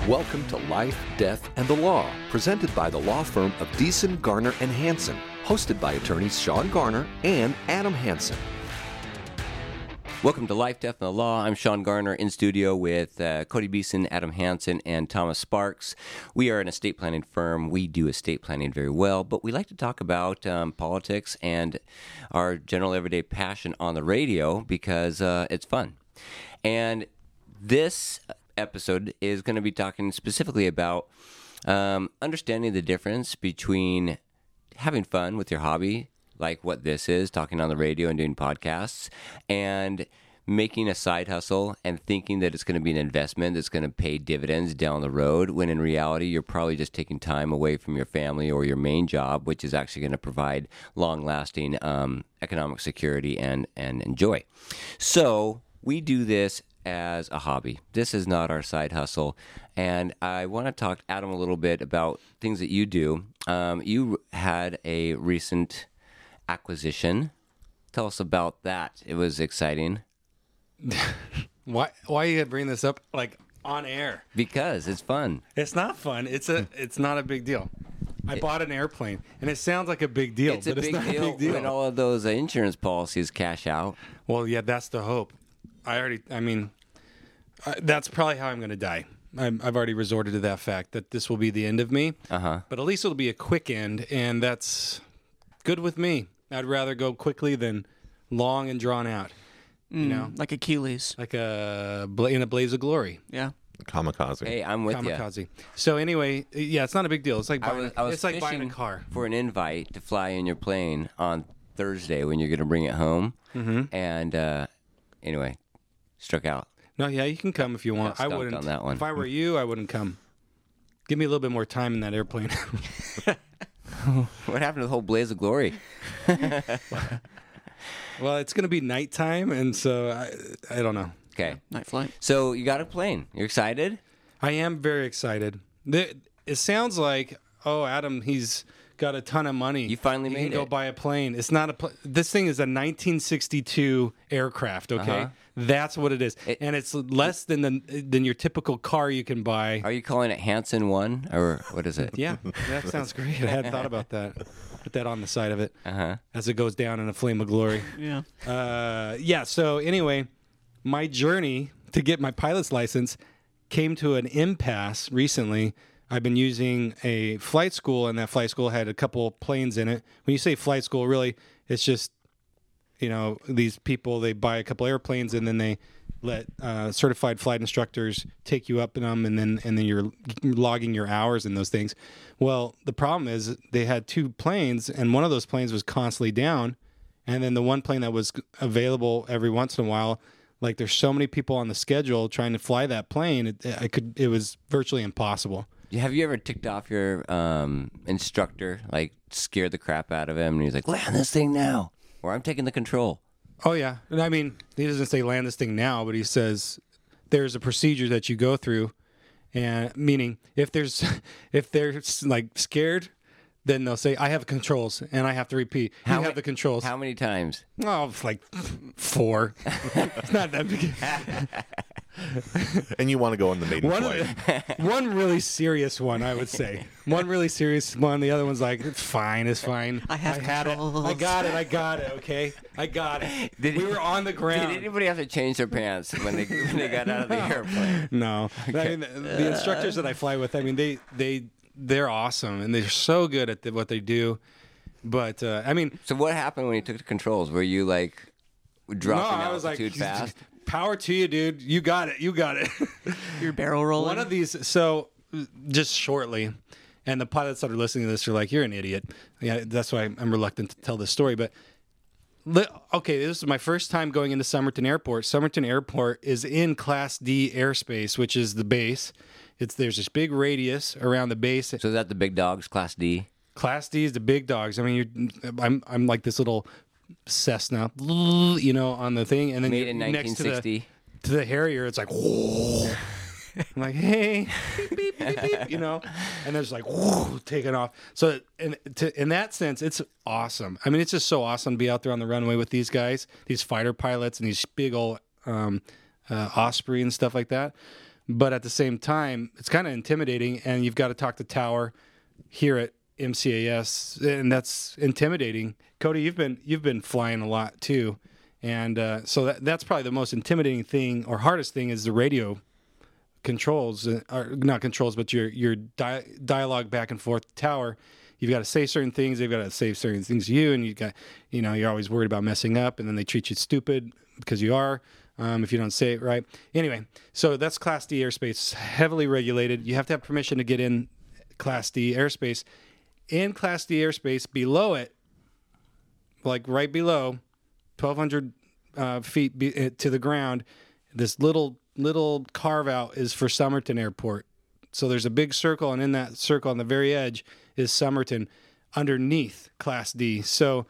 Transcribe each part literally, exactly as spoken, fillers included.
Welcome to Life, Death, and the Law, presented by the law firm of Deason, Garner, and Hansen, hosted by attorneys Sean Garner and Adam Hansen. Welcome to Life, Death, and the Law. I'm Sean Garner in studio with uh, Cody Beeson, Adam Hansen, and Thomas Sparks. We are an estate planning firm. We do estate planning very well, but we like to talk about um, politics and our general everyday passion on the radio because uh, it's fun. And this episode is going to be talking specifically about um, understanding the difference between having fun with your hobby, like what this is, talking on the radio and doing podcasts, and making a side hustle and thinking that it's going to be an investment that's going to pay dividends down the road, when in reality, you're probably just taking time away from your family or your main job, which is actually going to provide long-lasting um, economic security and, and, and joy. So we do this as a hobby. This is not our side hustle. And I want to talk, Adam, a little bit about things that you do. Um, you had a recent acquisition. Tell us about that. It was exciting. Why why you gotta bring this up like on air? Because it's fun. It's not fun. It's a it's not a big deal. I bought an airplane, and it sounds like a big deal, It's but a it's big not deal, a big deal. when all of those uh, insurance policies cash out. Well, yeah, that's the hope. I already, I mean, uh, that's probably how I'm going to die. I'm, I've already resorted to that fact that this will be the end of me. Uh-huh. But at least it'll be a quick end, and that's good with me. I'd rather go quickly than long and drawn out. You know, Like Achilles. like a bla- in a blaze of glory. Yeah. Kamikaze. Hey, I'm with you. Kamikaze. So anyway, yeah, it's not a big deal. It's like I buying, was, I was it's like buying a fishing car. for an invite to fly in your plane on Thursday when you're going to bring it home. Mm-hmm. And uh, anyway, struck out. No, yeah, you can come if you want. Got I stumped wouldn't. on that one. If I were you, I wouldn't come. Give me a little bit more time in that airplane. What happened to the whole blaze of glory? Well, it's going to be nighttime, and so I, I don't know. Okay. Night flight. So you got a plane. You're excited? I am very excited. The- It sounds like, oh, Adam, he's got a ton of money. You finally he made can go it. buy a plane. It's not a. Pl- this thing is a nineteen sixty-two aircraft. Okay, Uh-huh. that's what it is, It- and it's less than the than your typical car you can buy. Are you calling it Hanson One, or what is it? Yeah, that sounds great. I hadn't thought about that. Put that on the side of it Uh-huh. as it goes down in a flame of glory. Yeah. Uh, yeah. So anyway, my journey to get my pilot's license came to an impasse recently. I've been using a flight school, and that flight school had a couple planes in it. When you say flight school, really, it's just, you know, these people, they buy a couple airplanes, and then they let uh, certified flight instructors take you up in them, and then and then you're logging your hours in those things. Well, the problem is they had two planes, and one of those planes was constantly down, and then the one plane that was available every once in a while, like there's so many people on the schedule trying to fly that plane, it, I could it was virtually impossible. Have you ever ticked off your um, instructor, like scared the crap out of him, and he's like, land this thing now, or I'm taking the control? Oh yeah, and I mean he doesn't say land this thing now, but he says there's a procedure that you go through, and meaning if there's if they're like scared, then they'll say I have controls, and I have to repeat you How have ma- the controls. How many times? Oh, it's like four. It's not that big. And you want to go on the maiden One, flight. one really serious one, I would say. One really serious one. The other one's like, it's fine, it's fine. I have had it. controls. I got it. I got it. Okay, I got it. Did we he- were on the ground. Did anybody have to change their pants when they when they got out of the airplane? No, I mean the, the instructors that I fly with. I mean they they they're awesome and they're so good at the, what they do. But uh, I mean, So what happened when you took the controls? Were you like dropping no, I was like, altitude fast? power to you, dude. You got it. You got it. Your barrel rolling. One of these. So just shortly, and the pilots that are listening to this are like, "You're an idiot." Yeah, that's why I'm reluctant to tell this story. But li- okay, this is my first time going into Somerton Airport. Somerton Airport is in Class D airspace, which is the base. It's there's this big radius around the base. So is that the big dogs, Class D? Class D is the big dogs. I mean, you're, I'm I'm like this little Cessna, you know, on the thing, and then Made you're in next nineteen to the sixty. to the Harrier. It's like, whoa. I'm like, hey, beep, beep, beep, beep, you know, and there's like, whoa, taking off. So in to, in that sense, it's awesome. I mean, it's just so awesome to be out there on the runway with these guys, these fighter pilots, and these big old um, uh, Osprey and stuff like that. but at the same time, it's kind of intimidating, and you've got to talk to tower here at M C A S, and that's intimidating. Cody, you've been you've been flying a lot too, and uh, so that, that's probably the most intimidating thing or hardest thing is the radio controls, uh, or not controls, but your your di- dialogue back and forth tower. You've got to say certain things. They've got to say certain things to you, and you got, you know, you're always worried about messing up, and then they treat you stupid because you are, um, if you don't say it right. Anyway, so that's Class D airspace, heavily regulated. You have to have permission to get in Class D airspace. In Class D airspace, below it, like right below, twelve hundred uh, feet be, uh, to the ground, this little little carve out is for Somerton Airport. So there's a big circle, and in that circle on the very edge is Somerton underneath Class D. So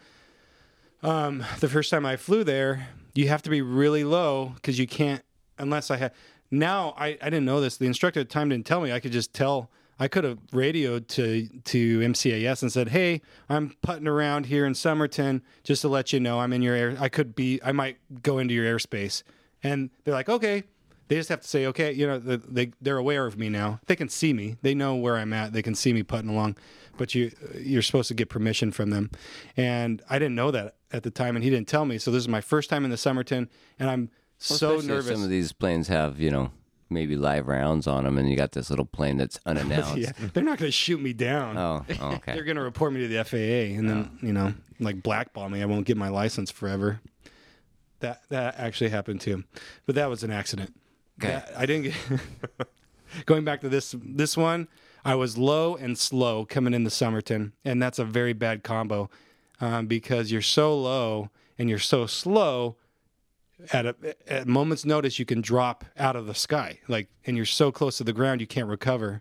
um, the first time I flew there, you have to be really low because you can't, unless I had, now I, I didn't know this. The instructor at the time didn't tell me. I could just tell, I could have radioed to, to M C A S and said, hey, I'm putting around here in Somerton just to let you know I'm in your air. I could be, I might go into your airspace. And they're like, okay. They just have to say, okay, you know, they, they're aware of me now. They can see me. They know where I'm at. They can see me putting along. But you, you're supposed to get permission from them. And I didn't know that at the time, and he didn't tell me. So this is my first time in the Somerton, and I'm well, so nervous. nervous. Some of these planes have, you know, maybe live rounds on them, and you got this little plane that's unannounced. Yeah, they're not going to shoot me down. Oh, oh okay. They're going to report me to the F A A, and then, oh. you know, like blackball me. I won't get my license forever. That that actually happened too. But that was an accident. Okay. That, I didn't get going back to this this one. I was low and slow coming into Somerton, and that's a very bad combo um, because you're so low and you're so slow. At a at moment's notice, you can drop out of the sky, like, and you're so close to the ground you can't recover.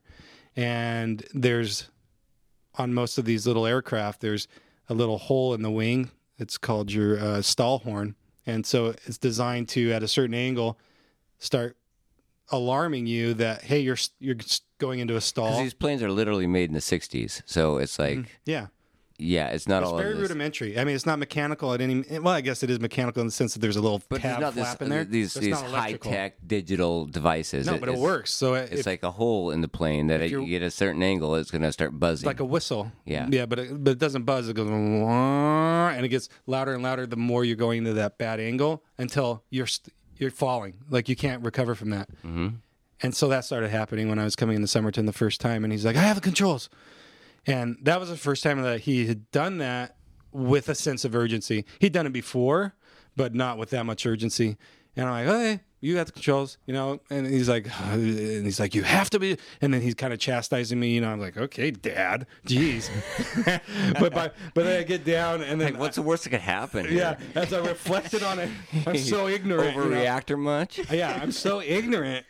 And there's on most of these little aircraft, there's a little hole in the wing. It's called your uh, stall horn, and so it's designed to, at a certain angle, start alarming you that, hey, you're you're going into a stall. Because these planes are literally made in the sixties, so it's like, mm-hmm. yeah, yeah, it's not it's all very of this. rudimentary. I mean, it's not mechanical at any. Well, I guess it is mechanical in the sense that there's a little but tab not flap this, in there. These, these high-tech digital devices. No, but it it's, works. So it's if, like a hole in the plane that it, you get a certain angle, it's going to start buzzing. like a whistle. Yeah, yeah, but it, but it doesn't buzz. It goes and it gets louder and louder the more you're going to that bad angle until you're you're falling. Like you can't recover from that. Mm-hmm. And so that started happening when I was coming into Somerton the first time, and he's like, I have the controls. And that was the first time that he had done that with a sense of urgency. He'd done it before, but not with that much urgency. And I'm like, hey, you got the controls, you know? And he's like, and he's like, you have to be. And then he's kind of chastising me, you know? I'm like, okay, Dad, jeez. but by, but then I get down, and then like, what's the worst that could happen? Yeah, as I reflected on it, I'm so ignorant. Overreact you know? much? Yeah, I'm so ignorant.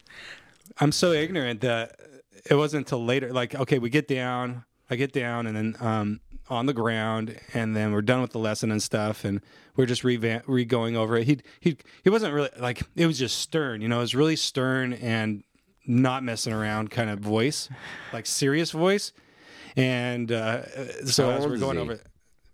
I'm so ignorant that it wasn't until later. Like, okay, we get down, I get down, and then um, on the ground, and then we're done with the lesson and stuff, and we're just re re going over it. He he he wasn't really like, it was just stern, you know. It was really stern and not messing around kind of voice, like serious voice. And uh, so How as old we're is going he? over it,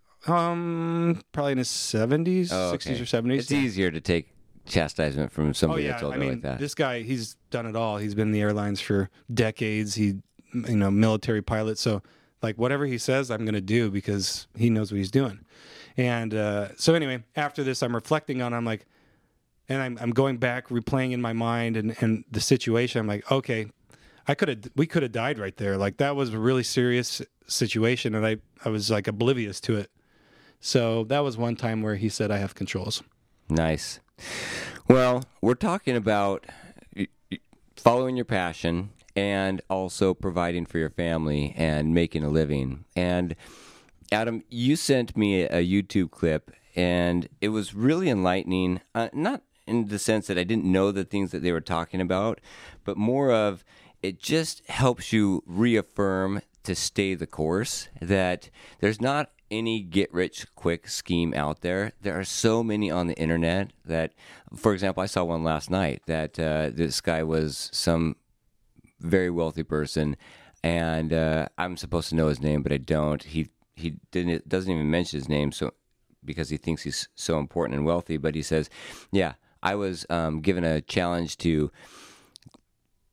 um, probably in his seventies, Oh, okay. sixties or seventies. It's easier to take chastisement from Oh somebody yeah, that's older I mean, like that. this guy, he's done it all. He's been in the airlines for decades. He, you know, military pilot. So, like, whatever he says, I'm going to do because he knows what he's doing. And uh, so, anyway, after this, I'm reflecting on. I'm like, and I'm I'm going back, replaying in my mind and and the situation. I'm like, okay, I could have, we could have died right there. Like that was a really serious situation, and I I was like oblivious to it. So that was one time where he said, I have controls. Nice. Well, we're talking about following your passion and also providing for your family and making a living. And Adam, you sent me a YouTube clip, and it was really enlightening. Uh, not in the sense that I didn't know the things that they were talking about, but more of it just helps you reaffirm to stay the course, that there's not any get-rich-quick scheme out there. There are so many on the internet that, for example, I saw one last night that uh, this guy was some very wealthy person, and uh, I'm supposed to know his name, but I don't. He he didn't doesn't even mention his name, so because he thinks he's so important and wealthy. But he says, "Yeah, I was um, given a challenge to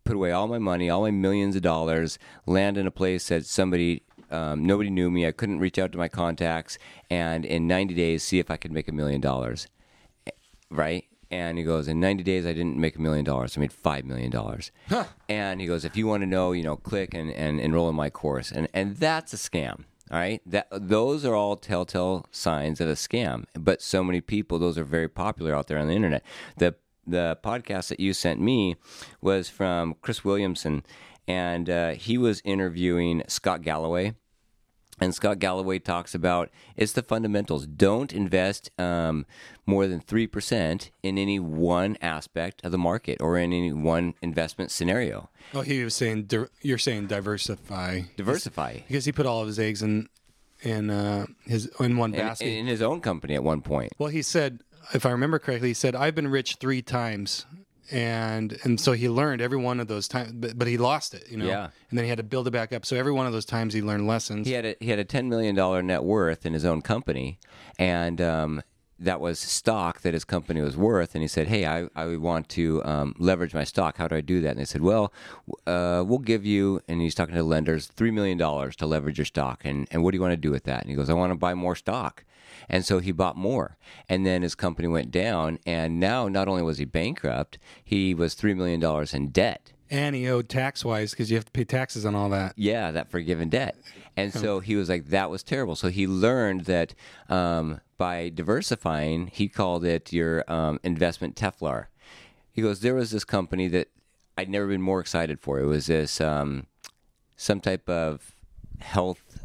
put away all my money, all my millions of dollars, land in a place that somebody, um, nobody knew me. I couldn't reach out to my contacts, and in ninety days, see if I could make a million dollars. Right? And he goes, in ninety days, I didn't make a million dollars. I made five million dollars. Huh. And he goes, if you want to know, you know, click and, and enroll in my course. And and that's a scam. All right. That those are all telltale signs of a scam. But so many people, those are very popular out there on the internet. The the podcast that you sent me was from Chris Williamson, and uh, he was interviewing Scott Galloway. And Scott Galloway talks about it's the fundamentals. Don't invest um, more than three percent in any one aspect of the market or in any one investment scenario. Oh, he was saying, di- you're saying diversify. Diversify. Because he put all of his eggs in in uh, his in one In, basket. in his own company at one point. Well, he said, if I remember correctly, he said, I've been rich three times. And and so he learned every one of those times, but, but he lost it, you know. Yeah. And then he had to build it back up. So every one of those times he learned lessons. He had a, he had a ten million dollars net worth in his own company, and um, that was stock that his company was worth. And he said, hey, I, I want to um, leverage my stock. How do I do that? And they said, well, uh, we'll give you, and he's talking to lenders, three million dollars to leverage your stock. And, and what do you want to do with that? And he goes, I want to buy more stock. And so he bought more. And then his company went down. And now not only was he bankrupt, he was three million dollars in debt. And he owed tax-wise because you have to pay taxes on all that. Yeah, that forgiven debt. And so he was like, that was terrible. So he learned that um, by diversifying, he called it your um, investment Teflar. He goes, there was this company that I'd never been more excited for. It was this um, some type of health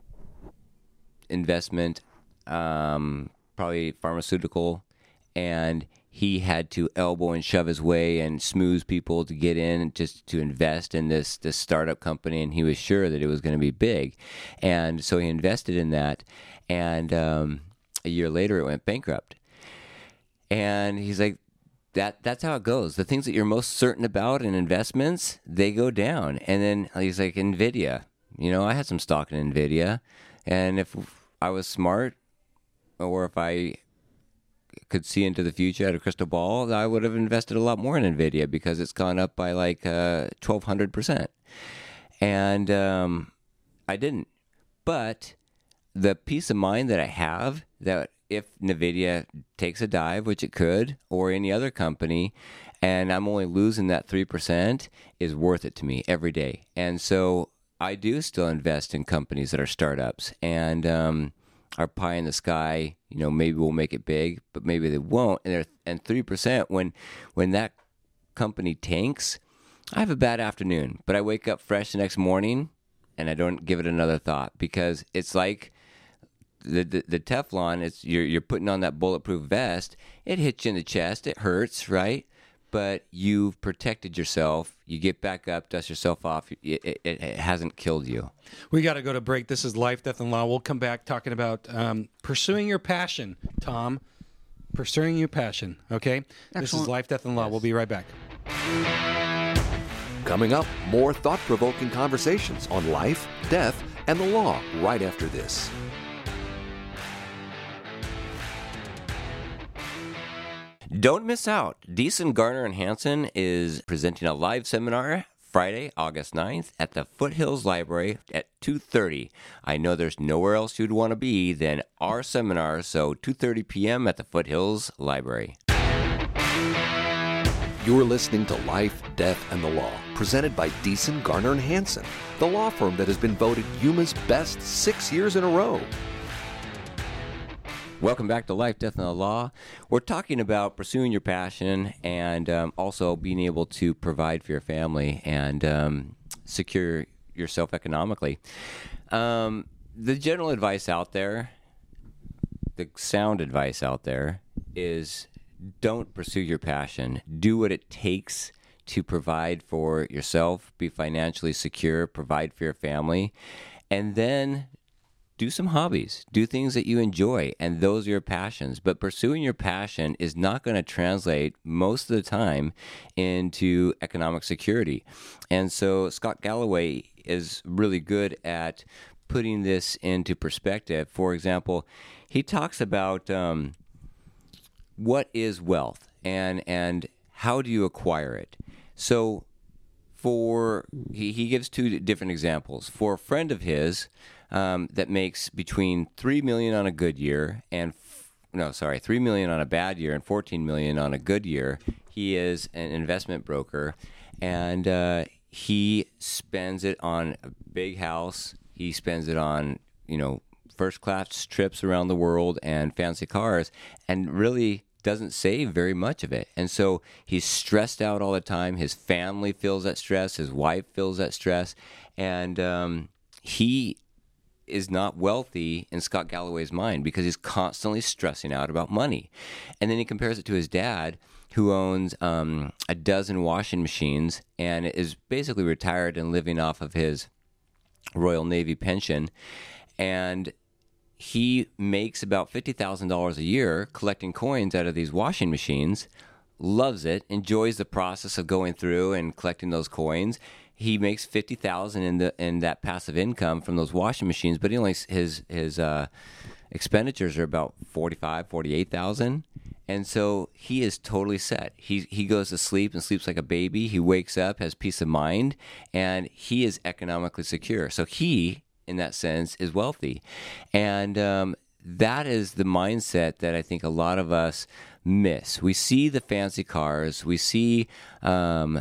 investment, um, probably pharmaceutical, and he had to elbow and shove his way and smooth people to get in just to invest in this this startup company, and he was sure that it was going to be big. And so he invested in that, and um, a year later it went bankrupt. And he's like, that that's how it goes. The things that you're most certain about in investments, they go down. And then he's like, NVIDIA. You know, I had some stock in NVIDIA, and if I was smart, or if I could see into the future, had a crystal ball, I would have invested a lot more in NVIDIA because it's gone up by like uh, twelve hundred percent. And um, I didn't. But the peace of mind that I have that if NVIDIA takes a dive, which it could, or any other company, and I'm only losing that three percent, is worth it to me every day. And so I do still invest in companies that are startups and um, are pie in the sky. You know, maybe we'll make it big, but maybe they won't. And and three percent, when when that company tanks, I have a bad afternoon. But I wake up fresh the next morning, and I don't give it another thought because it's like the the, the Teflon. It's you're you're putting on that bulletproof vest. It hits you in the chest. It hurts, right? But you've protected yourself. You get back up, dust yourself off. It, it, it hasn't killed you. We got to go to break. This is Life, Death, and Law. We'll come back talking about um, pursuing your passion, Tom. Pursuing your passion, okay? Excellent. This is Life, Death, and Law. Yes. We'll be right back. Coming up, more thought-provoking conversations on life, death, and the law right after this. Don't miss out. Deason, Garner, and Hansen is presenting a live seminar Friday, August ninth at the Foothills Library at two thirty. I know there's nowhere else you'd want to be than our seminar, so two thirty p.m. at the Foothills Library. You're listening to Life, Death, and the Law, presented by Deason, Garner, and Hansen, the law firm that has been voted Yuma's best six years in a row. Welcome back to Life, Death, and the Law. We're talking about pursuing your passion and um, also being able to provide for your family and um, secure yourself economically. Um, the general advice out there, the sound advice out there is don't pursue your passion. Do what it takes to provide for yourself, be financially secure, provide for your family, and then do some hobbies, do things that you enjoy, and those are your passions. But pursuing your passion is not going to translate most of the time into economic security. And so Scott Galloway is really good at putting this into perspective. For example, he talks about um, what is wealth and and how do you acquire it. So for he, he gives two different examples. For a friend of his um, that makes between three million on a good year and f- no, sorry, three million on a bad year and fourteen million on a good year. He is an investment broker, and uh, he spends it on a big house. He spends it on, you know, first class trips around the world and fancy cars, and really doesn't save very much of it. And so he's stressed out all the time. His family feels that stress. His wife feels that stress. And um, he is not wealthy in Scott Galloway's mind because he's constantly stressing out about money. And then he compares it to his dad, who owns um, a dozen washing machines and is basically retired and living off of his Royal Navy pension. And he makes about fifty thousand dollars a year collecting coins out of these washing machines, loves it, enjoys the process of going through and collecting those coins. He makes fifty thousand dollars in the in that passive income from those washing machines, but he only his his uh, expenditures are about forty-five, forty-eight thousand dollars. And so he is totally set. He he goes to sleep and sleeps like a baby. He wakes up, has peace of mind, and he is economically secure. So he, in that sense, is wealthy. And um, that is the mindset that I think a lot of us miss. We see the fancy cars, we see um,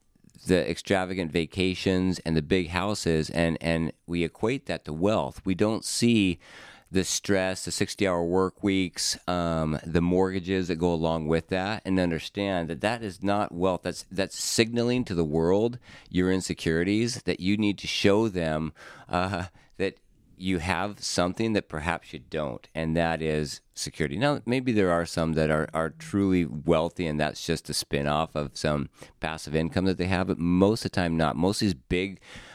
the extravagant vacations and the big houses, and, and we equate that to wealth. We don't see the stress, the sixty-hour work weeks, um, the mortgages that go along with that, and understand that that is not wealth. That's that's signaling to the world your insecurities, that you need to show them uh, that you have something that perhaps you don't, and that is security. Now, maybe there are some that are, are truly wealthy, and that's just a spin-off of some passive income that they have, but most of the time not. Most of these big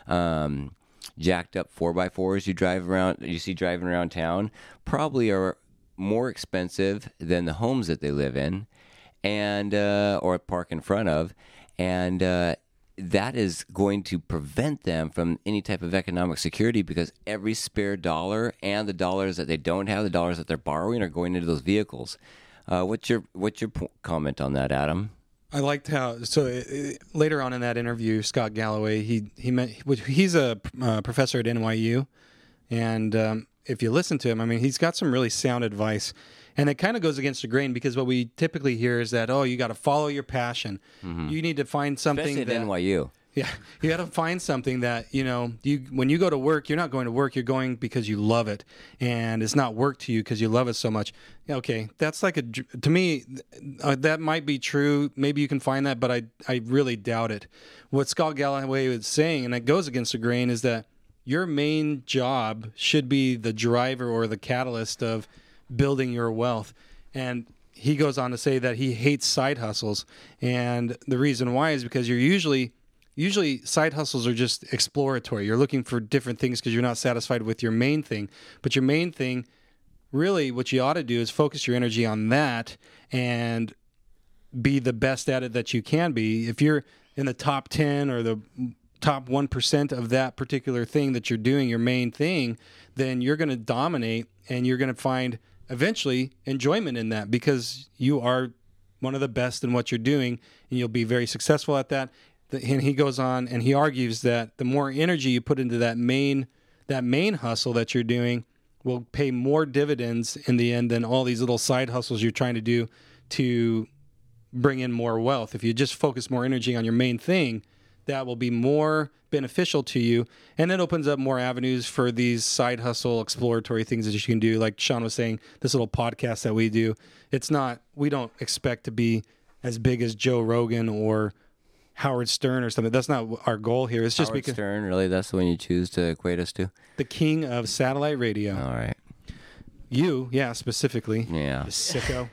um, jacked up four by fours you drive around, you see driving around town, probably are more expensive than the homes that they live in, and uh, or park in front of, and uh, that is going to prevent them from any type of economic security, because every spare dollar and the dollars that they don't have, the dollars that they're borrowing, are going into those vehicles. Uh, what's your what's your po- comment on that, Adam? I liked how so uh, later on in that interview, Scott Galloway, he he meant he's a uh, professor at N Y U, and um, if you listen to him, I mean, he's got some really sound advice, and it kind of goes against the grain, because what we typically hear is that, oh, you got to follow your passion, mm-hmm. you need to find something. Especially at that, N Y U. Yeah, you got to find something that, you know, you when you go to work, you're not going to work, you're going because you love it, and it's not work to you because you love it so much. Okay, that's like a, to me, uh, that might be true. Maybe you can find that, but I, I really doubt it. What Scott Galloway was saying, and it goes against the grain, is that your main job should be the driver or the catalyst of building your wealth. And he goes on to say that he hates side hustles, and the reason why is because you're usually Usually side hustles are just exploratory. You're looking for different things because you're not satisfied with your main thing. But your main thing, really what you ought to do is focus your energy on that and be the best at it that you can be. If you're in the top ten or the top one percent of that particular thing that you're doing, your main thing, then you're going to dominate, and you're going to find eventually enjoyment in that, because you are one of the best in what you're doing, and you'll be very successful at that. And he goes on and he argues that the more energy you put into that main that main hustle that you're doing will pay more dividends in the end than all these little side hustles you're trying to do to bring in more wealth. If you just focus more energy on your main thing, that will be more beneficial to you, and it opens up more avenues for these side hustle exploratory things that you can do. Like Sean was saying, this little podcast that we do, it's not, we don't expect to be as big as Joe Rogan or Howard Stern or something. That's not our goal here. It's just Howard because Stern, really? That's the one you choose to equate us to? The king of satellite radio. All right. You, yeah, specifically. Yeah. You sicko.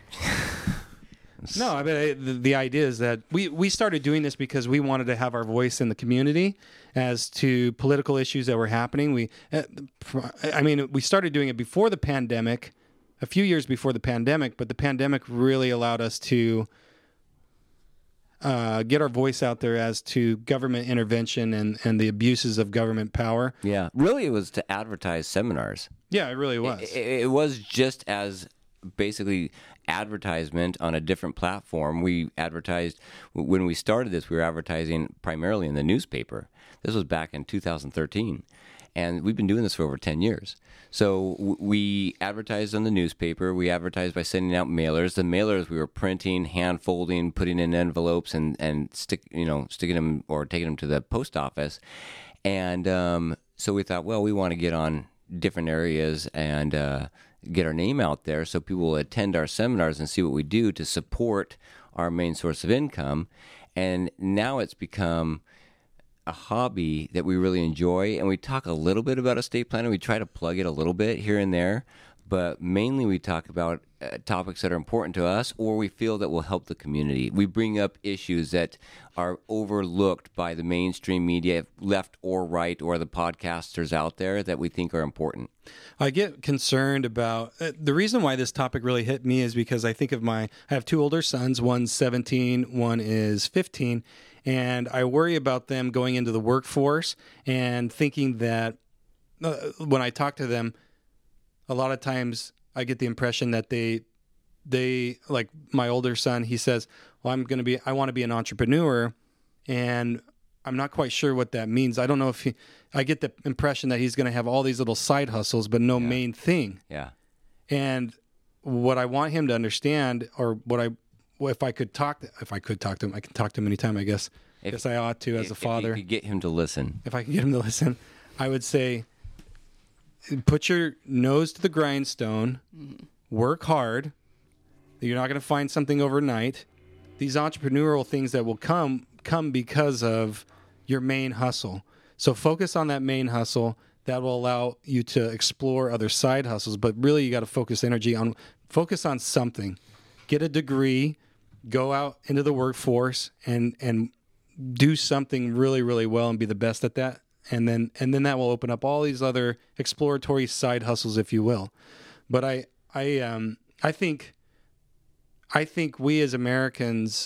No, I mean, the, the idea is that we, we started doing this because we wanted to have our voice in the community as to political issues that were happening. We, uh, I mean, we started doing it before the pandemic, a few years before the pandemic, but the pandemic really allowed us to Uh, get our voice out there as to government intervention and, and the abuses of government power. Yeah. Really, it was to advertise seminars. Yeah, it really was. It, it, it was just as basically advertisement on a different platform. We advertised, when we started this, we were advertising primarily in the newspaper. This was back in two thousand thirteen. And we've been doing this for over ten years. So w- we advertised on the newspaper. We advertised by sending out mailers. The mailers we were printing, hand folding, putting in envelopes, and, and stick you know sticking them or taking them to the post office. And um, so we thought, well, we want to get on different areas and uh, get our name out there so people will attend our seminars and see what we do to support our main source of income. And now it's become a hobby that we really enjoy, and we talk a little bit about estate planning. We try to plug it a little bit here and there, but mainly we talk about uh, topics that are important to us or we feel that will help the community. We bring up issues that are overlooked by the mainstream media, left or right, or the podcasters out there that we think are important. I get concerned about uh, the reason why this topic really hit me is because I think of my, I have two older sons, one's seventeen, one is fifteen, and I worry about them going into the workforce and thinking that uh, when I talk to them, a lot of times I get the impression that they, they like my older son, he says, well, I'm going to be, I want to be an entrepreneur, and I'm not quite sure what that means. I don't know if he, I get the impression that he's going to have all these little side hustles, but no Yeah. main thing. Yeah. And what I want him to understand, or what I, if I could talk, to, if I could talk to him, I can talk to him anytime, I guess. I If- guess I ought to as If- a father. If you could get him to listen. If I can get him to listen, I would say, put your nose to the grindstone, work hard. You're not going to find something overnight. These entrepreneurial things that will come, come because of your main hustle. So focus on that main hustle. That will allow you to explore other side hustles. But really, you got to focus energy on, focus on something. Get a degree, go out into the workforce, and and do something really, really well and be the best at that. And then and then that will open up all these other exploratory side hustles, if you will. But I I um I think I think we as Americans,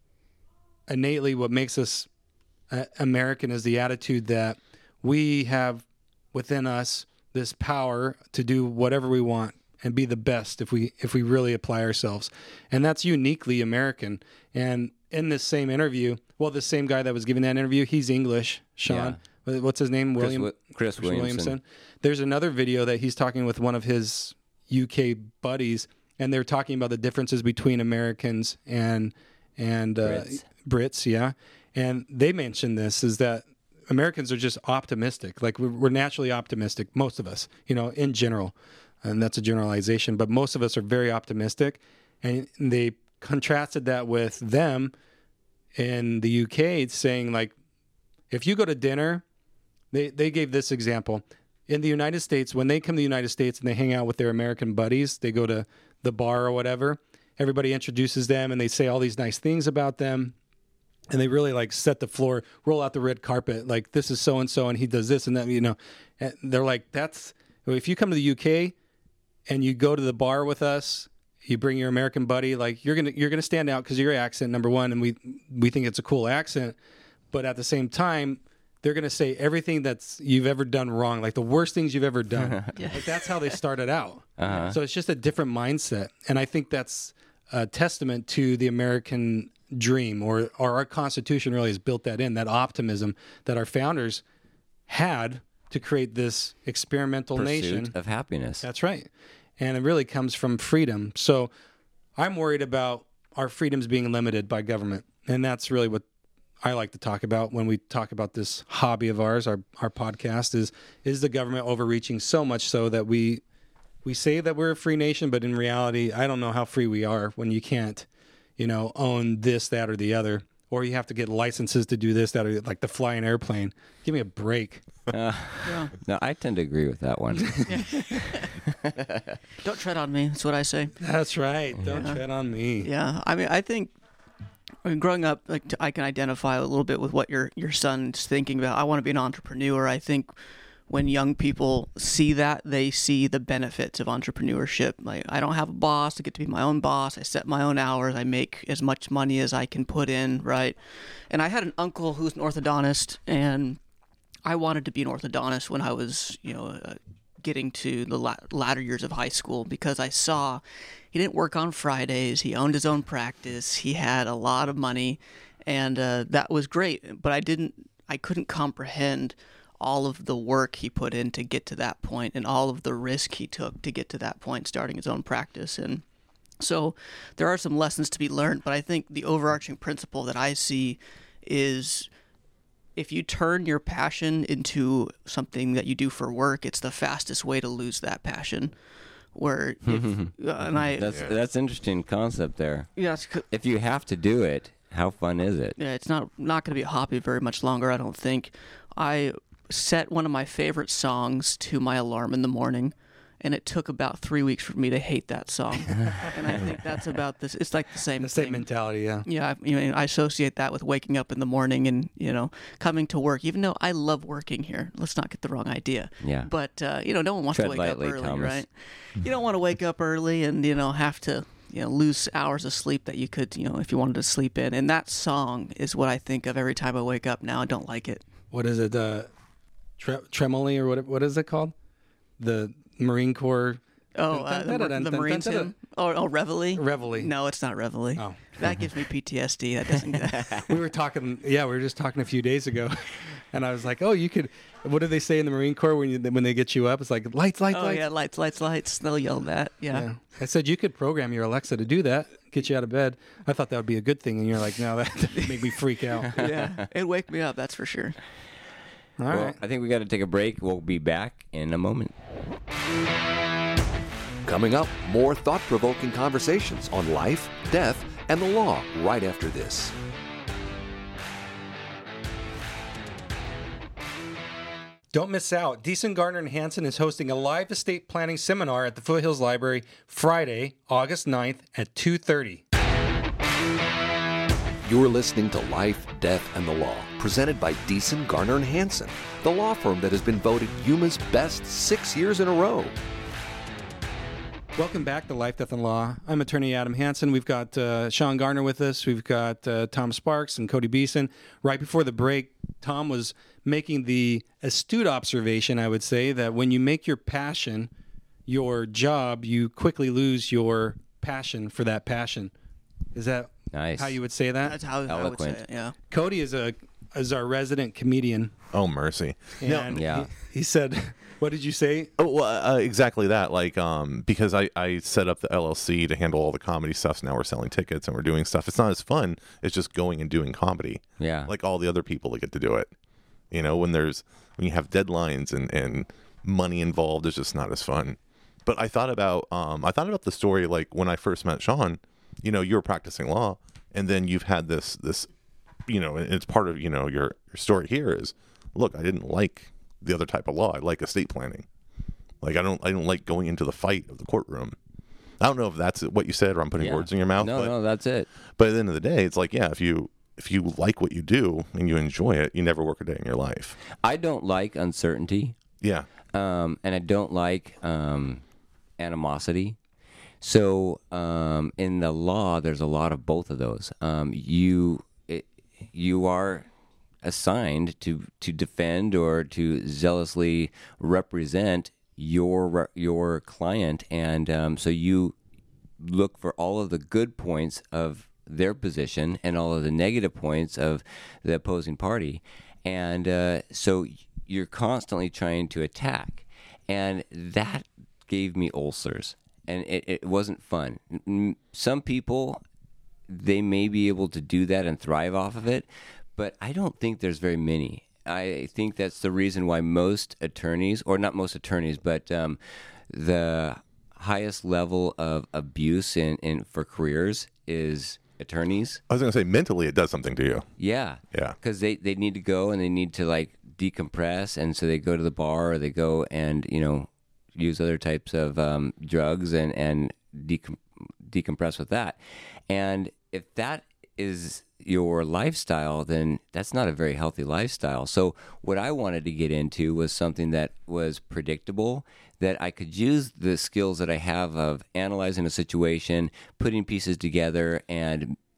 innately, what makes us uh, American is the attitude that we have within us this power to do whatever we want and be the best if we if we really apply ourselves. And that's uniquely American. And in this same interview, well, the same guy that was giving that interview, he's English, Sean. What's his name? Chris William Wi- Chris Williamson. There's another video that he's talking with one of his U K buddies, and they're talking about the differences between Americans and and uh, Brits. Brits, yeah. And they mentioned this is that Americans are just optimistic. Like we're, we're naturally optimistic, most of us, you know, in general. And that's a generalization, but most of us are very optimistic. And they contrasted that with them in the U K, saying like, if you go to dinner, they, they gave this example. In the United States, when they come to the United States and they hang out with their American buddies, they go to the bar or whatever, everybody introduces them and they say all these nice things about them. And they really like set the floor, roll out the red carpet, like this is so-and-so and he does this and that, you know. And they're like, that's, if you come to the U K and you go to the bar with us, you bring your American buddy, like you're gonna you're gonna stand out because of your accent, number one, and we we think it's a cool accent. But at the same time, they're gonna say everything that's you've ever done wrong, like the worst things you've ever done. Yeah. Like that's how they started out. Uh-huh. So it's just a different mindset, and I think that's a testament to the American dream, or or our Constitution really has built that in, that optimism that our founders had to create this experimental Pursuit nation of happiness. That's right. And it really comes from freedom. So I'm worried about our freedoms being limited by government. And that's really what I like to talk about when we talk about this hobby of ours, our, our podcast, is is the government overreaching so much so that we we say that we're a free nation, but in reality, I don't know how free we are when you can't, you know, own this, that, or the other. Or you have to get licenses to do this, that, or like to fly an airplane. Give me a break. Uh, Yeah. No, I tend to agree with that one. Don't tread on me. That's what I say. That's right. Don't Yeah. tread on me. Yeah. I mean, I think I mean, growing up, like t- I can identify a little bit with what your your son's thinking about. I want to be an entrepreneur. I think when young people see that, they see the benefits of entrepreneurship. Like, I don't have a boss. I get to be my own boss. I set my own hours. I make as much money as I can put in, right? And I had an uncle who's an orthodontist, and I wanted to be an orthodontist when I was, you know, uh, getting to the la- latter years of high school because I saw he didn't work on Fridays. He owned his own practice. He had a lot of money, and uh, that was great. But I didn't, I couldn't comprehend all of the work he put in to get to that point and all of the risk he took to get to that point, starting his own practice. And so there are some lessons to be learned, but I think the overarching principle that I see is if you turn your passion into something that you do for work, it's the fastest way to lose that passion. Where if, and I that's that's interesting concept there. Yes, if you have to do it, how fun is it? Yeah, it's not not going to be a hobby very much longer, I don't think. I set one of my favorite songs to my alarm in the morning, and it took about three weeks for me to hate that song. And I think that's about this. It's like the same The thing. same mentality, yeah. Yeah, I, you know, I associate that with waking up in the morning and, you know, coming to work, even though I love working here. Let's not get the wrong idea. Yeah. But, uh, you know, no one wants Tread to wake lightly, up early, Thomas. right? You don't want to wake up early and, you know, have to, you know, lose hours of sleep that you could, you know, if you wanted to sleep in. And that song is what I think of every time I wake up now. I don't like it. What is it? Uh, tre- Tremoli or what? What is it called? The Marine Corps. Oh, uh, the, the Marines hymn? Oh, oh, Reveille? Reveille. No, it's not Reveille. Oh. That gives me P T S D. That doesn't. We were talking, yeah, we were just talking a few days ago, and I was like, oh, you could. What do they say in the Marine Corps when you when they get you up? It's like lights, lights, Oh lights. yeah, lights, lights, lights. They'll yell that. Yeah. Yeah. I said you could program your Alexa to do that, get you out of bed. I thought that would be a good thing, and you're like, no, that would make me freak out. Yeah. It'd wake me up. That's for sure. All Well, right. I think we got to take a break. We'll be back in a moment. Coming up, more thought-provoking conversations on life, death, and the law right after this. Don't miss out. Deason, Garner, and Hansen is hosting a live estate planning seminar at the Foothills Library Friday, August ninth at two thirty. You're listening to Life, Death, and the Law, presented by Deason, Garner, and Hansen, the law firm that has been voted Yuma's best six years in a row. Welcome back to Life, Death, and Law. I'm attorney Adam Hansen. We've got uh, Sean Garner with us. We've got uh, Tom Sparks and Cody Beeson. Right before the break, Tom was making the astute observation, I would say, that when you make your passion your job, you quickly lose your passion for that passion. Is that Nice. how you would say that? That's how I would Eloquent. say it. Yeah. Cody is a is our resident comedian. Oh, mercy. And Yeah. he, he said, what did you say? Oh, well, uh, exactly that. Like, um, because I, I set up the L L C to handle all the comedy stuff. So now we're selling tickets and we're doing stuff. It's not as fun. It's just going and doing comedy. Yeah. Like all the other people that get to do it. You know, when there's when you have deadlines and, and money involved, it's just not as fun. But I thought about um, I thought about the story like when I first met Sean. You know, you were practicing law, and then you've had this this, you know, and it's part of you know your your story here is, look, I didn't like the other type of law. I like estate planning. Like I don't I don't like going into the fight of the courtroom. I don't know if that's what you said or I'm putting Yeah. words in your mouth. No, but, no, that's it. but at the end of the day, it's like, yeah, if you if you like what you do and you enjoy it, you never work a day in your life. I don't like uncertainty, Yeah. um, and I don't like um, animosity. So um, in the law, there's a lot of both of those. Um, you it, you are assigned to to defend or to zealously represent your re- your client, and um, so you look for all of the good points of their position and all of the negative points of the opposing party, and uh, so you're constantly trying to attack, and that gave me ulcers, and it, it wasn't fun. N- Some people, they may be able to do that and thrive off of it, but I don't think there's very many. I think that's the reason why most attorneys, or not most attorneys, but um, the highest level of abuse in, in for careers is attorneys. I was going to say mentally it does something to you. Yeah. Yeah. Because they, they need to go and they need to like decompress, and so they go to the bar or they go and, you know, use other types of um, drugs and, and decom- decompress with that. And if that is your lifestyle, then that's not a very healthy lifestyle. So what I wanted to get into was something that was predictable, that I could use the skills that I have of analyzing a situation, putting pieces together, and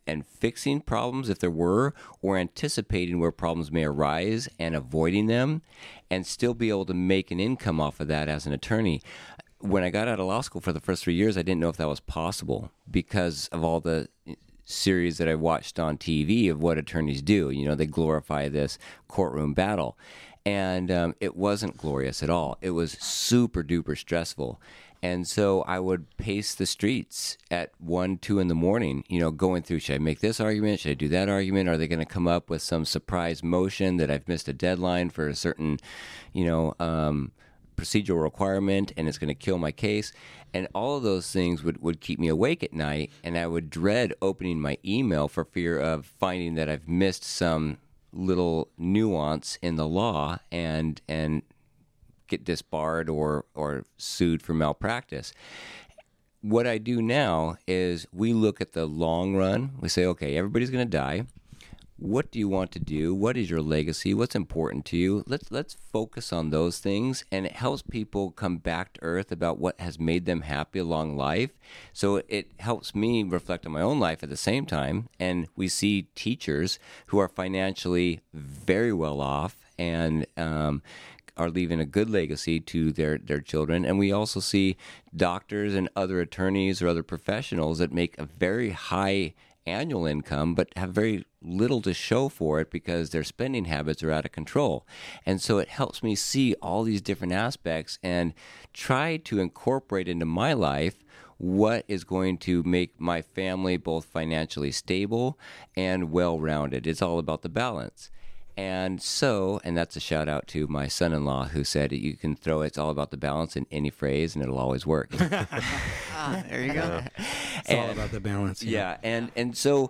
and fixing problems if there were, or anticipating where problems may arise and avoiding them, and still be able to make an income off of that as an attorney. When I got out of law school for the first three years, I didn't know if that was possible because of all the series that I watched on T V of what attorneys do. You know, they glorify this courtroom battle. And um, it wasn't glorious at all. It was super duper stressful. And so I would pace the streets at one, two in the morning, you know, going through, should I make this argument? Should I do that argument? Are they going to come up with some surprise motion that I've missed a deadline for a certain, you know, um, procedural requirement, and it's going to kill my case? And all of those things would, would keep me awake at night. And I would dread opening my email for fear of finding that I've missed some little nuance in the law and and get disbarred or or sued for malpractice. What I do now is we look at the long run. We say, okay, everybody's going to die. What do you want to do? What is your legacy? What's important to you? Let's let's focus on those things, and it helps people come back to earth about what has made them happy along life. So it helps me reflect on my own life at the same time, and we see teachers who are financially very well off and um, are leaving a good legacy to their, their children. And we also see doctors and other attorneys or other professionals that make a very high annual income but have very little to show for it because their spending habits are out of control. And so it helps me see all these different aspects and try to incorporate into my life what is going to make my family both financially stable and well-rounded. It's all about the balance. And so, and that's a shout out to my son-in-law who said you can throw it's all about the balance in any phrase and it'll always work. Ah, there you go. It's all about the balance. Yeah, and, and so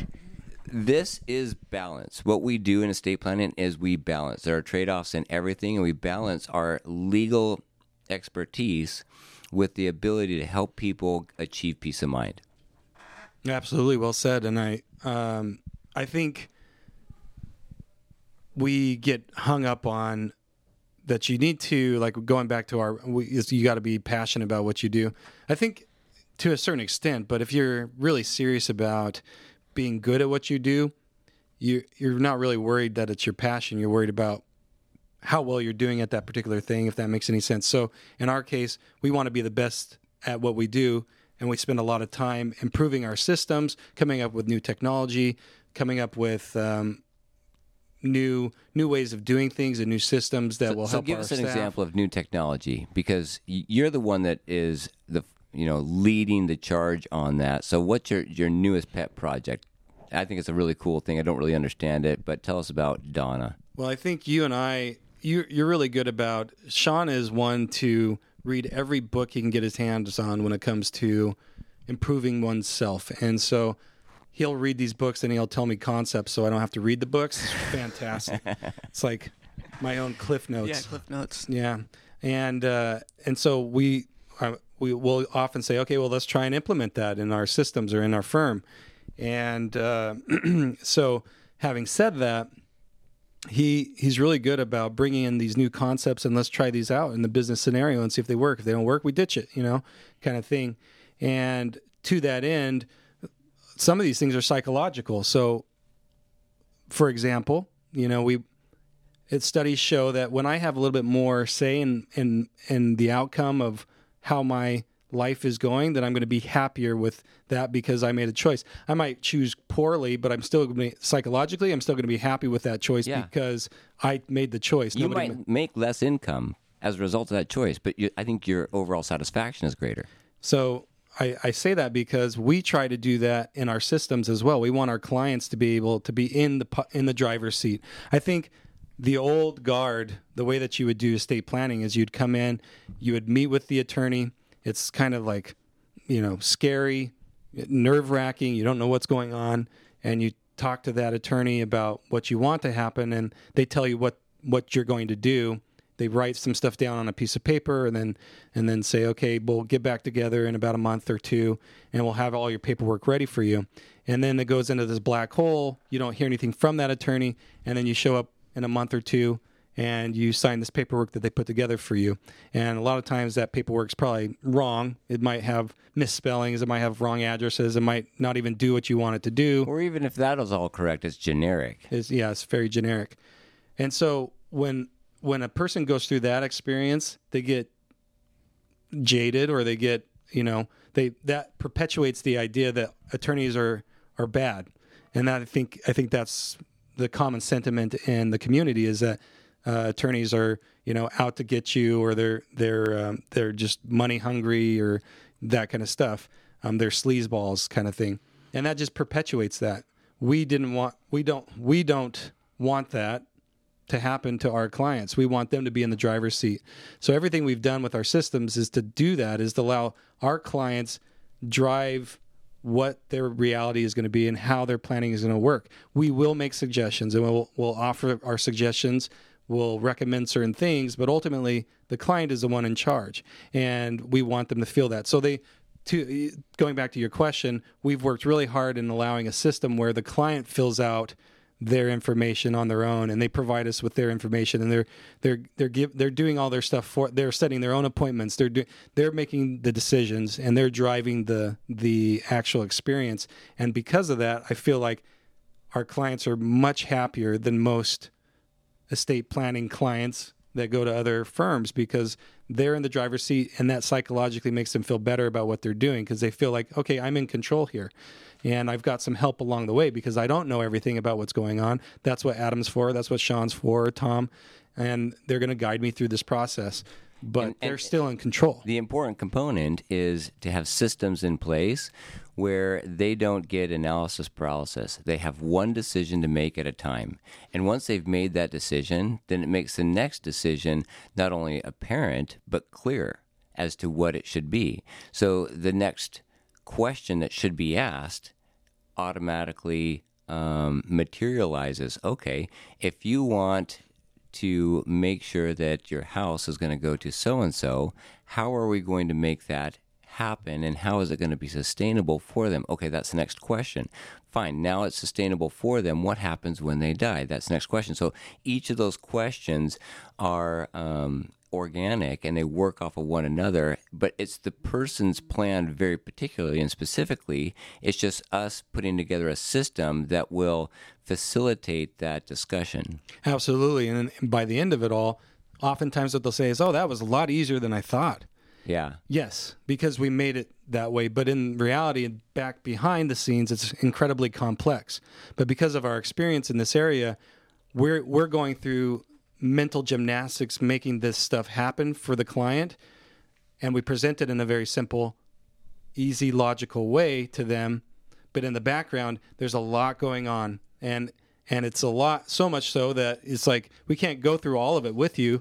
this is balance. What we do in estate planning is we balance. There are trade-offs in everything, and we balance our legal expertise with the ability to help people achieve peace of mind. Absolutely, well said. And I, um, I think we get hung up on that you need to, like going back to our, we, is you got to be passionate about what you do. I think to a certain extent, but if you're really serious about being good at what you do, you, you're not really worried that it's your passion. You're worried about how well you're doing at that particular thing, if that makes any sense. So in our case, we want to be the best at what we do, and we spend a lot of time improving our systems, coming up with new technology, coming up with um, new new ways of doing things and new systems that so, will so help give our us an staff. example of new technology, because you're the one that is the you know leading the charge on that. So what's your your newest pet project? I think it's a really cool thing. I don't really understand it, but tell us about Donna. Well, I think you and I, you, you're really good about, Sean is one to read every book he can get his hands on when it comes to improving oneself. And so he'll read these books and he'll tell me concepts so I don't have to read the books. It's fantastic. It's like my own Cliff Notes. Yeah, Cliff Notes. Yeah. And uh, and so we, uh, we will often say, okay, well, let's try and implement that in our systems or in our firm. And uh, so having said that, he he's really good about bringing in these new concepts and let's try these out in the business scenario and see if they work. If they don't work, we ditch it, you know, kind of thing. And to that end, some of these things are psychological. So, for example, you know, we it studies show that when I have a little bit more say in in in the outcome of how my life is going, that I'm going to be happier with that because I made a choice. I might choose poorly, but I'm still going to be, psychologically, I'm still going to be happy with that choice Yeah. because I made the choice. You Nobody might ma- make less income as a result of that choice, but you, I think your overall satisfaction is greater. So I, I say that because we try to do that in our systems as well. We want our clients to be able to be in the pu- in the driver's seat. I think the old guard, the way that you would do estate planning is you'd come in, you would meet with the attorney. It's kind of like, you know, scary, nerve-wracking. You don't know what's going on, and you talk to that attorney about what you want to happen, and they tell you what, what you're going to do. They write some stuff down on a piece of paper, and then and then say, okay, we'll get back together in about a month or two, and we'll have all your paperwork ready for you. And then it goes into this black hole. You don't hear anything from that attorney, and then you show up in a month or two, and you sign this paperwork that they put together for you. And a lot of times that paperwork's probably wrong. It might have misspellings. It might have wrong addresses. It might not even do what you want it to do. Or even if that is all correct, it's generic. It's, yeah, it's very generic. And so when when a person goes through that experience, they get jaded, or they get, you know, they that perpetuates the idea that attorneys are are bad. And that I think I think that's the common sentiment in the community, is that uh, attorneys are, you know, out to get you, or they're they're um, they're just money hungry, or that kind of stuff. Um, they're sleazeballs kind of thing, and that just perpetuates that. We didn't want we don't we don't want that to happen to our clients. We want them to be in the driver's seat. So everything we've done with our systems is to do that, is to allow our clients drive what their reality is going to be and how their planning is going to work. We will make suggestions, and we'll, we'll offer our suggestions. We'll recommend certain things, but ultimately the client is the one in charge, and we want them to feel that. So they, to going back to your question, we've worked really hard in allowing a system where the client fills out their information on their own, and they provide us with their information, and they're they're they're give, they're doing all their stuff for they're setting their own appointments, they're do, they're making the decisions, and they're driving the the actual experience. And because of that, I feel like our clients are much happier than most estate planning clients that go to other firms, because they're in the driver's seat, and that psychologically makes them feel better about what they're doing, because they feel like, okay, I'm in control here. And I've got some help along the way, because I don't know everything about what's going on. That's what Adam's for. That's what Sean's for, Tom. And they're going to guide me through this process. But And- they're and still in control. The important component is to have systems in place where they don't get analysis paralysis. They have one decision to make at a time. And once they've made that decision, then it makes the next decision not only apparent, but clear as to what it should be. So the next question that should be asked automatically um, materializes. Okay, if you want to make sure that your house is going to go to so-and-so, how are we going to make that happen, and how is it going to be sustainable for them? Okay, that's the next question. Fine, now it's sustainable for them. What happens when they die? That's the next question. So each of those questions are um, organic, and they work off of one another, but it's the person's plan very particularly and specifically. It's just us putting together a system that will facilitate that discussion. Absolutely. And then by the end of it all, oftentimes what they'll say is, oh, that was a lot easier than I thought. Yeah. Yes, because we made it that way. But in reality, back behind the scenes, it's incredibly complex. But because of our experience in this area, we're we're going through mental gymnastics making this stuff happen for the client. And we present it in a very simple, easy, logical way to them. But in the background, there's a lot going on. And and it's a lot, so much so that it's like we can't go through all of it with you,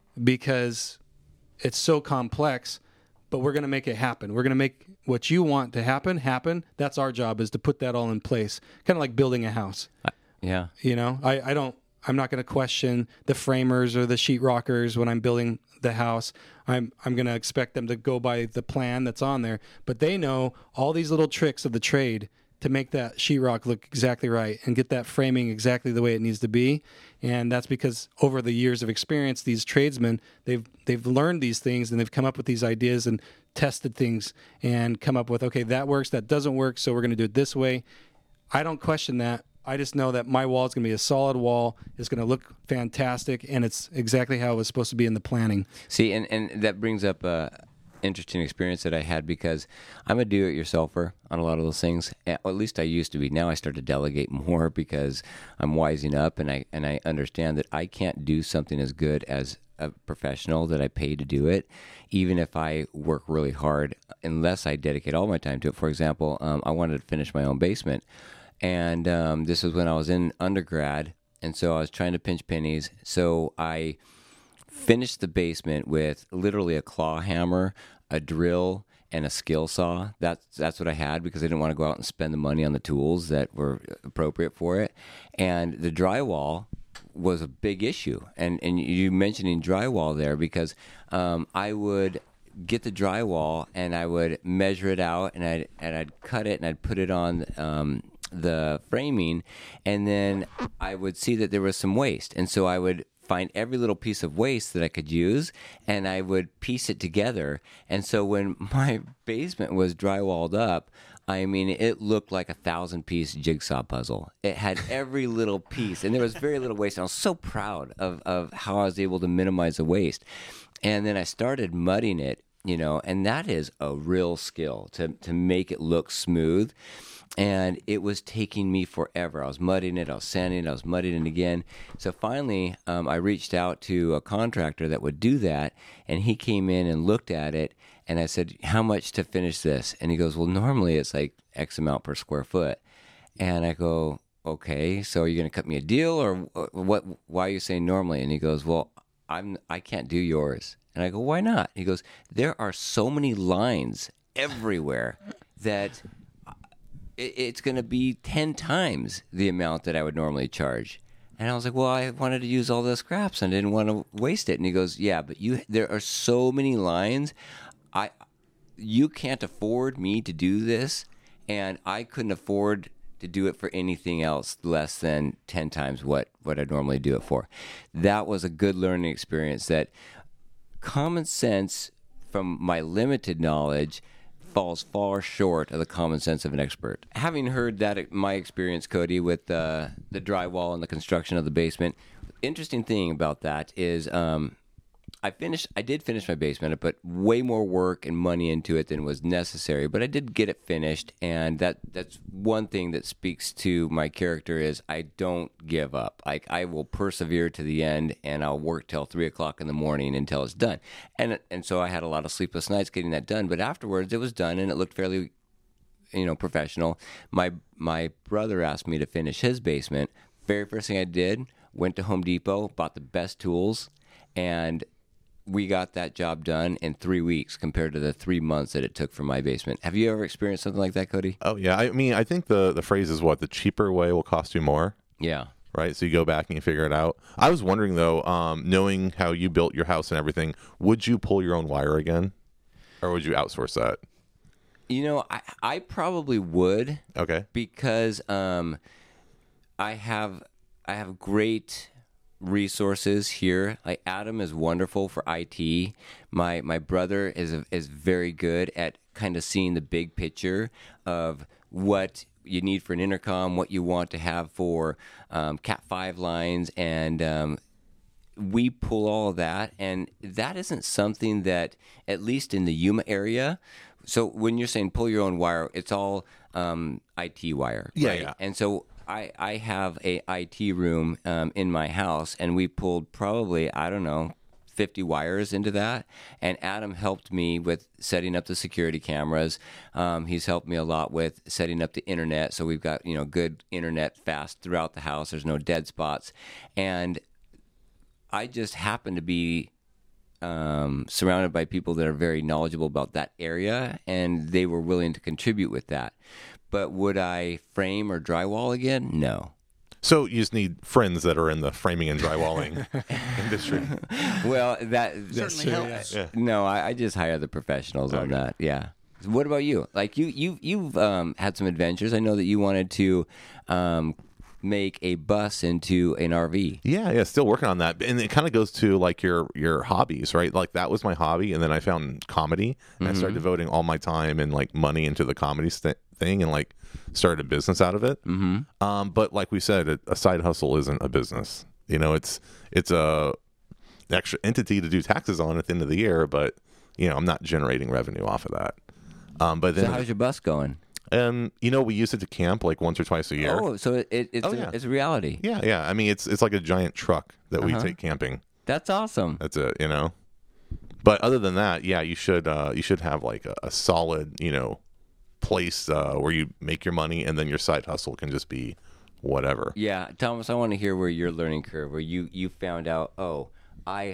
because it's so complex, but we're going to make it happen. We're going to make what you want to happen, happen. That's our job, is to put that all in place. Kind of like building a house. Uh, yeah. You know, I, I don't, I'm not going to question the framers or the sheetrockers when I'm building the house. I'm, I'm going to expect them to go by the plan that's on there, but they know all these little tricks of the trade to make that sheetrock look exactly right and get that framing exactly the way it needs to be. And that's because over the years of experience, these tradesmen, they've they've learned these things, and they've come up with these ideas and tested things and come up with, okay, that works, that doesn't work, so we're going to do it this way. I don't question that. I just know that my wall is going to be a solid wall. It's going to look fantastic, and it's exactly how it was supposed to be in the planning. See, and, and that brings up a interesting experience that I had, because I'm a do-it-yourselfer on a lot of those things. Or at least I used to be. Now I start to delegate more because I'm wising up, and I and I understand that I can't do something as good as a professional that I pay to do it, even if I work really hard, unless I dedicate all my time to it. For example, um, I wanted to finish my own basement, and um, this was when I was in undergrad, and so I was trying to pinch pennies. So I finished the basement with literally a claw hammer, a drill, and a skill saw. That's that's what I had, because I didn't want to go out and spend the money on the tools that were appropriate for it. And the drywall was a big issue. And and you mentioning drywall there, because um, I would get the drywall and I would measure it out, and I'd and I'd cut it and I'd put it on um, the framing, and then I would see that there was some waste, and so I would find every little piece of waste that I could use, and I would piece it together. And so when my basement was drywalled up, I mean, it looked like a thousand-piece jigsaw puzzle. It had every little piece, and there was very little waste. And I was so proud of, of how I was able to minimize the waste. And then I started mudding it, you know, and that is a real skill to to make it look smooth. And it was taking me forever. I was mudding it, I was sanding it, I was mudding it again. So finally, um, I reached out to a contractor that would do that, and he came in and looked at it, and I said, how much to finish this? And he goes, well, normally it's like X amount per square foot. And I go, okay, so are you going to cut me a deal, or what? Why are you saying normally? And he goes, well, I'm, I can't do yours. And I go, why not? He goes, there are so many lines everywhere that it's going to be ten times the amount that I would normally charge. And I was like, well, I wanted to use all the scraps and I didn't want to waste it. And he goes, yeah, but you, there are so many lines. I, you can't afford me to do this. And I couldn't afford to do it for anything else less than ten times what, what I normally do it for. That was a good learning experience, that common sense from my limited knowledge falls far short of the common sense of an expert. Having heard that, my experience, Cody, with uh, the drywall and the construction of the basement, interesting thing about that is um, I finished. I did finish my basement. I put way more work and money into it than was necessary, but I did get it finished, and that that's one thing that speaks to my character is I don't give up. Like, I will persevere to the end, and I'll work till three o'clock in the morning until it's done. And and so I had a lot of sleepless nights getting that done, but afterwards it was done, and it looked fairly, you know, professional. My my brother asked me to finish his basement. Very first thing I did, went to Home Depot, bought the best tools, and we got that job done in three weeks compared to the three months that it took for my basement. Have you ever experienced something like that, Cody? Oh, yeah. I mean, I think the, the phrase is what? The cheaper way will cost you more. Yeah. Right? So you go back and you figure it out. I was wondering, though, um, knowing how you built your house and everything, would you pull your own wire again? Or would you outsource that? You know, I, I probably would. Okay. Because um, I have I have great resources here. Like, Adam is wonderful for I T. My my brother is a, is very good at kind of seeing the big picture of what you need for an intercom, what you want to have for um, Cat five lines, and um, we pull all of that. And that isn't something that, at least in the Yuma area. So when you're saying pull your own wire, it's all um, I T wire, Yeah, right? yeah. And so I, I have a I T room um, in my house, and we pulled probably, I don't know, fifty wires into that. And Adam helped me with setting up the security cameras. Um, he's helped me a lot with setting up the internet. So we've got, you know, good internet fast throughout the house. There's no dead spots. And I just happen to be um, surrounded by people that are very knowledgeable about that area, and they were willing to contribute with that. But would I frame or drywall again? No. So you just need friends that are in the framing and drywalling industry. Well, that Certainly true, helps. Yeah. no, I, I just hire the professionals on Okay. that. Yeah. What about you? Like, you you you've um, had some adventures. I know that you wanted to um, make a bus into an R V. Yeah, yeah, still working on that. And it kind of goes to like your your hobbies, right? Like, that was my hobby, and then I found comedy, and I started devoting all my time and like money into the comedy st- thing, and like started a business out of it. Mm-hmm. Um, but like we said, a, a side hustle isn't a business. You know, it's it's a extra entity to do taxes on at the end of the year, but you know, I'm not generating revenue off of that. Um, but So then, how's your bus going? um, you know, we use it to camp like once or twice a year. Oh, so it, it, it's Oh, a, yeah. it's a reality. Yeah, yeah. I mean, it's it's like a giant truck that we Uh-huh. take camping. That's awesome. That's it, you know. But other than that, yeah, you should uh, you should have like a, a solid, you know, place uh, where you make your money, and then your side hustle can just be whatever. Yeah, Thomas, I want to hear where your learning curve, where you, you found out, oh, I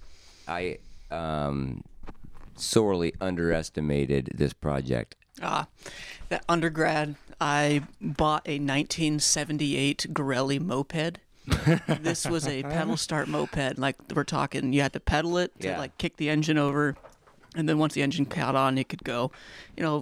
I um, sorely underestimated this project. Ah, that undergrad, I bought a nineteen seventy-eight Gorelli moped. This was a pedal start moped. Like, we're talking, you had to pedal it to Yeah. like kick the engine over, and then once the engine caught on, it could go. You know,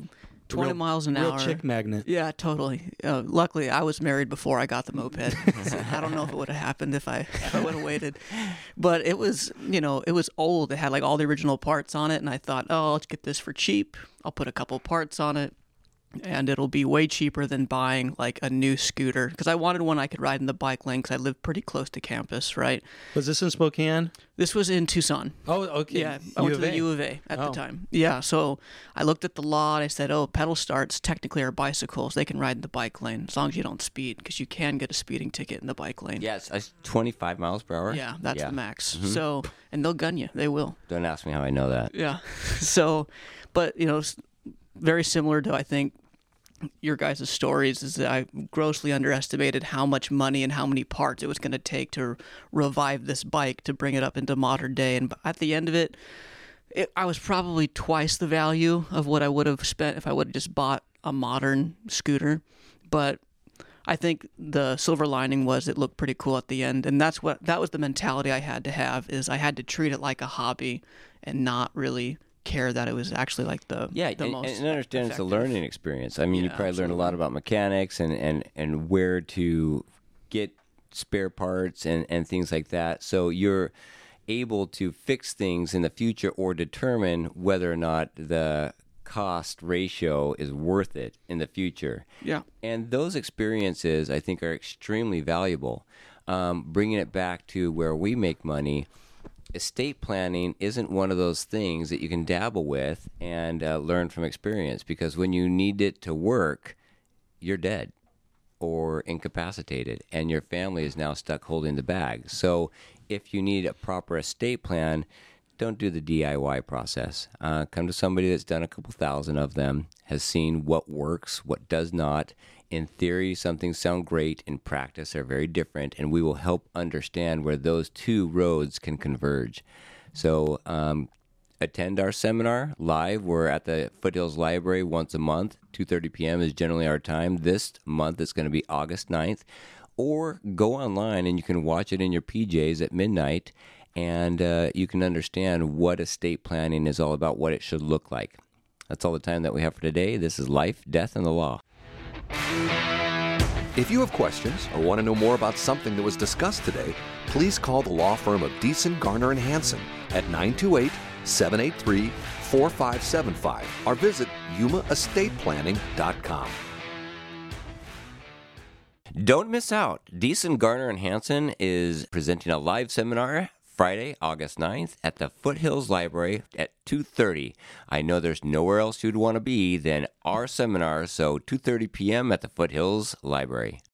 twenty Real- miles an real hour. chick magnet. Yeah, totally. Uh, luckily, I was married before I got the moped. So I don't know if it would have happened if I if I would have waited. But it was, you know, it was old. It had like all the original parts on it, and I thought, oh, I'll get this for cheap. I'll put a couple parts on it, and it'll be way cheaper than buying like a new scooter. Because I wanted one I could ride in the bike lane, because I live pretty close to campus, right? Was this in Spokane? This was in Tucson. Oh, okay. Yeah, I went U to the of A. U of A at Oh. the time. Yeah, so I looked at the law and I said, oh, pedal starts technically are bicycles. They can ride in the bike lane as long as you don't speed, because you can get a speeding ticket in the bike lane. Yes, uh, twenty-five miles per hour. Yeah, that's Yeah. the max. So, and they'll gun you. They will. Don't ask me how I know that. Yeah. So, but, you know, s- very similar to, I think, your guys' stories is that I grossly underestimated how much money and how many parts it was going to take to revive this bike to bring it up into modern day. And at the end of it, it, I was probably twice the value of what I would have spent if I would have just bought a modern scooter. But I think the silver lining was it looked pretty cool at the end, and that's what that was the mentality I had to have, is I had to treat it like a hobby and not really care that it was actually like the Yeah, the and, most and understand it's a effective. learning experience. I mean, you Yeah, probably learn a lot about mechanics and, and, and where to get spare parts and, and things like that. So you're able to fix things in the future or determine whether or not the cost ratio is worth it in the future. Yeah. And those experiences, I think, are extremely valuable. Um, bringing it back to where we make money, estate planning isn't one of those things that you can dabble with and uh, learn from experience, because when you need it to work, you're dead or incapacitated, and your family is now stuck holding the bag. So if you need a proper estate plan, don't do the D I Y process. Uh, come to somebody that's done a couple thousand of them, has seen what works, what does not. In theory, some things sound great. In practice, they're very different, and we will help understand where those two roads can converge. So um, attend our seminar live. We're at the Foothills Library once a month. two thirty p.m. is generally our time. This month it's going to be August ninth. Or go online and you can watch it in your P Js at midnight, and uh, you can understand what estate planning is all about, what it should look like. That's all the time that we have for today. This is Life, Death, and the Law. If you have questions or want to know more about something that was discussed today, please call the law firm of Deason, Garner, and Hansen at nine two eight, seven eight three, four five seven five or visit yuma estate planning dot com. Don't miss out. Deason, Garner, and Hansen is presenting a live seminar Friday, August ninth at the Foothills Library at two thirty. I know there's nowhere else you'd want to be than our seminar, so two thirty p.m. at the Foothills Library.